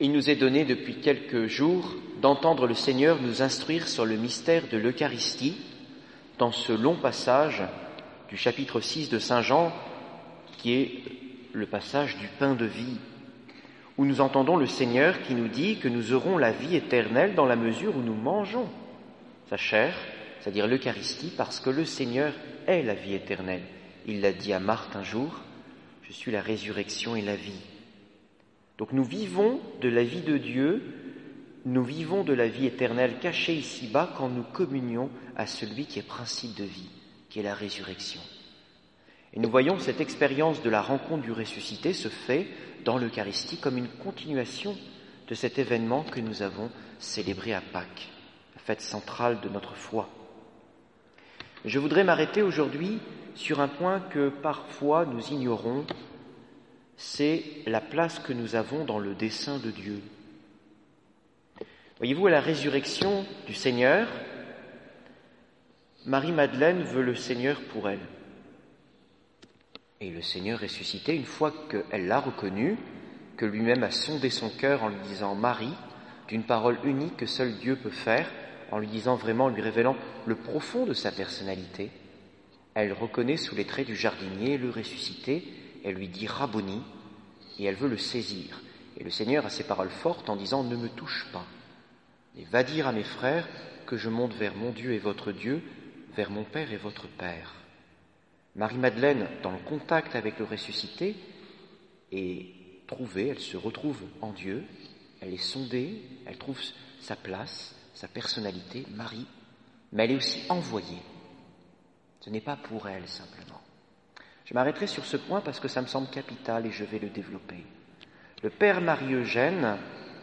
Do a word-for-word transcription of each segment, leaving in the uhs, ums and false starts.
Il nous est donné depuis quelques jours d'entendre le Seigneur nous instruire sur le mystère de l'Eucharistie dans ce long passage du chapitre six de Saint Jean, qui est le passage du pain de vie, où nous entendons le Seigneur qui nous dit que nous aurons la vie éternelle dans la mesure où nous mangeons sa chair, c'est-à-dire l'Eucharistie, parce que le Seigneur est la vie éternelle. Il l'a dit à Marthe un jour, « Je suis la résurrection et la vie ». Donc nous vivons de la vie de Dieu, nous vivons de la vie éternelle cachée ici-bas quand nous communions à celui qui est principe de vie, qui est la résurrection. Et nous voyons cette expérience de la rencontre du ressuscité se fait dans l'Eucharistie comme une continuation de cet événement que nous avons célébré à Pâques, la fête centrale de notre foi. Je voudrais m'arrêter aujourd'hui sur un point que parfois nous ignorons, c'est la place que nous avons dans le dessein de Dieu. Voyez-vous, à la résurrection du Seigneur, Marie-Madeleine veut le Seigneur pour elle. Et le Seigneur ressuscité, une fois qu'elle l'a reconnu, que lui-même a sondé son cœur en lui disant « Marie », d'une parole unique que seul Dieu peut faire, en lui disant vraiment, en lui révélant le profond de sa personnalité, elle reconnaît sous les traits du jardinier le ressuscité, elle lui dit « Rabboni » et elle veut le saisir. Et le Seigneur a ces paroles fortes en disant « Ne me touche pas, et va dire à mes frères que je monte vers mon Dieu et votre Dieu, vers mon Père et votre Père. » Marie-Madeleine, dans le contact avec le ressuscité, est trouvée, elle se retrouve en Dieu, elle est sondée, elle trouve sa place, sa personnalité, Marie, mais elle est aussi envoyée. Ce n'est pas pour elle simplement. Je m'arrêterai sur ce point parce que ça me semble capital et je vais le développer. Le Père Marie-Eugène,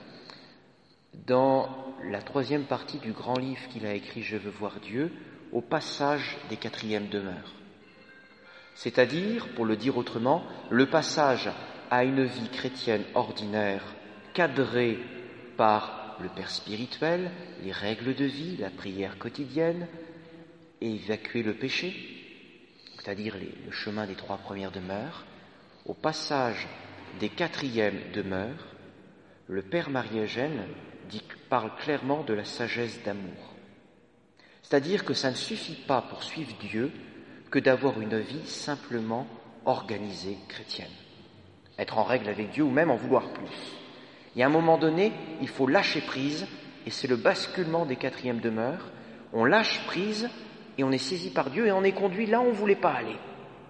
dans la troisième partie du grand livre qu'il a écrit « Je veux voir Dieu », au passage des quatrièmes demeures. C'est-à-dire, pour le dire autrement, le passage à une vie chrétienne ordinaire, cadrée par le Père spirituel, les règles de vie, la prière quotidienne, et évacuer le péché, c'est-à-dire les, le chemin des trois premières demeures, au passage des quatrièmes demeures, le Père Marie-Eugène dit, parle clairement de la sagesse d'amour. C'est-à-dire que ça ne suffit pas pour suivre Dieu que d'avoir une vie simplement organisée chrétienne. Être en règle avec Dieu ou même en vouloir plus. Et à un moment donné, il faut lâcher prise, et c'est le basculement des quatrièmes demeures. On lâche prise et on est saisi par Dieu et on est conduit là où on ne voulait pas aller.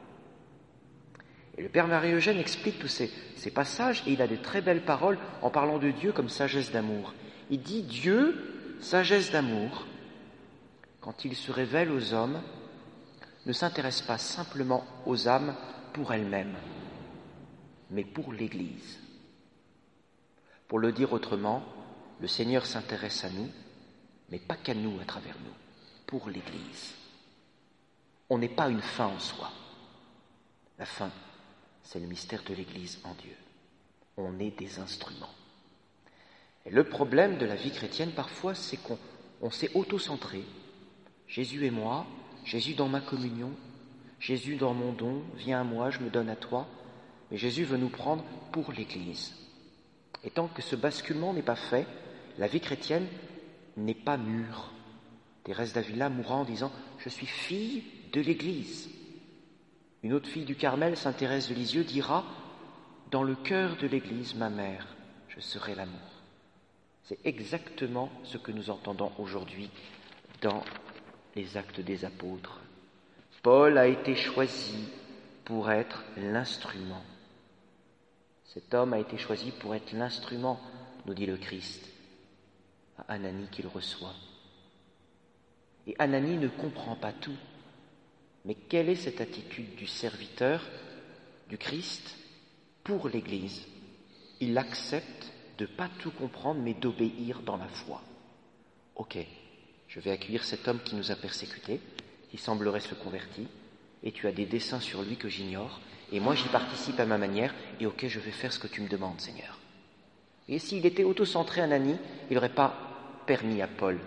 Et le Père Marie-Eugène explique tous ces, ces passages et il a de très belles paroles en parlant de Dieu comme sagesse d'amour. Il dit Dieu, sagesse d'amour, quand il se révèle aux hommes, ne s'intéresse pas simplement aux âmes pour elles-mêmes, mais pour l'Église. Pour le dire autrement, le Seigneur s'intéresse à nous, mais pas qu'à nous à travers nous, pour l'Église. On n'est pas une fin en soi. La fin, c'est le mystère de l'Église en Dieu. On est des instruments. Et le problème de la vie chrétienne, parfois, c'est qu'on on s'est auto-centré. Jésus et moi, Jésus dans ma communion, Jésus dans mon don, viens à moi, je me donne à toi. Mais Jésus veut nous prendre pour l'Église. Et tant que ce basculement n'est pas fait, la vie chrétienne n'est pas mûre. Thérèse d'Avila mourra en disant « Je suis fille de l'Église ». Une autre fille du Carmel, Sainte Thérèse de Lisieux, dira « Dans le cœur de l'Église, ma mère, je serai l'amour ». C'est exactement ce que nous entendons aujourd'hui dans les Actes des Apôtres. Paul a été choisi pour être l'instrument. Cet homme a été choisi pour être l'instrument, nous dit le Christ, à Ananie qu'il reçoit. Et Ananie ne comprend pas tout. Mais quelle est cette attitude du serviteur du Christ pour l'Église? Il accepte de ne pas tout comprendre, mais d'obéir dans la foi. Ok, je vais accueillir cet homme qui nous a persécutés, qui semblerait se convertir, et tu as des desseins sur lui que j'ignore, et moi j'y participe à ma manière, et ok, je vais faire ce que tu me demandes, Seigneur. Et s'il était auto-centré, Ananie, il n'aurait pas permis à Paul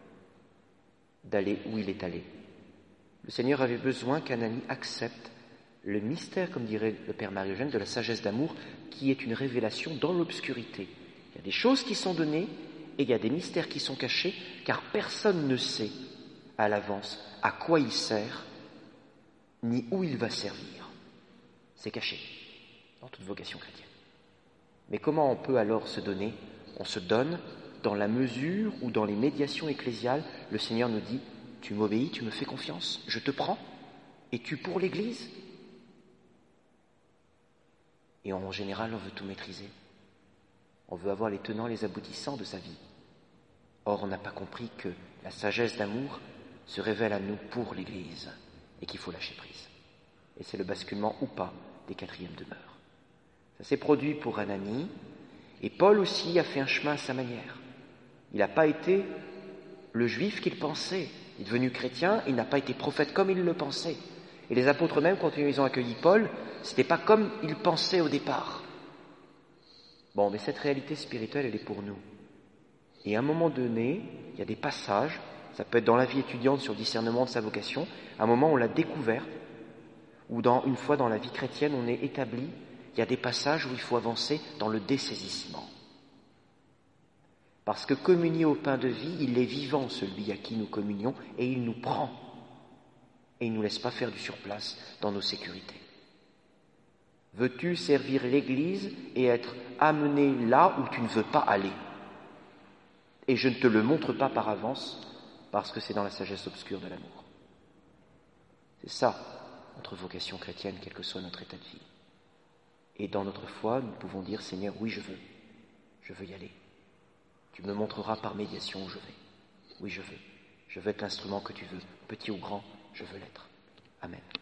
d'aller où il est allé. Le Seigneur avait besoin qu'Ananie accepte le mystère, comme dirait le Père Marie-Eugène, de la sagesse d'amour, qui est une révélation dans l'obscurité. Il y a des choses qui sont données et il y a des mystères qui sont cachés, car personne ne sait à l'avance à quoi il sert, ni où il va servir. C'est caché dans toute vocation chrétienne. Mais comment on peut alors se donner? On se donne dans la mesure où dans les médiations ecclésiales, le Seigneur nous dit « Tu m'obéis, tu me fais confiance, je te prends, et tu pour l'Église ?» Et en général, on veut tout maîtriser. On veut avoir les tenants et les aboutissants de sa vie. Or, on n'a pas compris que la sagesse d'amour se révèle à nous pour l'Église et qu'il faut lâcher prise. Et c'est le basculement ou pas des quatrièmes demeures. Ça s'est produit pour Ananie, et Paul aussi a fait un chemin à sa manière. Il n'a pas été le juif qu'il pensait. Il est devenu chrétien, il n'a pas été prophète comme il le pensait. Et les apôtres même, quand ils ont accueilli Paul, ce n'était pas comme ils pensaient au départ. Bon, mais cette réalité spirituelle, elle est pour nous. Et à un moment donné, il y a des passages, ça peut être dans la vie étudiante sur le discernement de sa vocation, à un moment on l'a découverte, ou dans, une fois dans la vie chrétienne, on est établi, il y a des passages où il faut avancer dans le dessaisissement. Parce que communier au pain de vie, il est vivant, celui à qui nous communions, et il nous prend. Et il ne nous laisse pas faire du surplace dans nos sécurités. Veux-tu servir l'Église et être amené là où tu ne veux pas aller? Et je ne te le montre pas par avance, parce que c'est dans la sagesse obscure de l'amour. C'est ça, notre vocation chrétienne, quel que soit notre état de vie. Et dans notre foi, nous pouvons dire, Seigneur, oui, je veux, je veux y aller. Tu me montreras par médiation où je vais. Oui, je veux. Je veux être l'instrument que tu veux, petit ou grand, je veux l'être. Amen.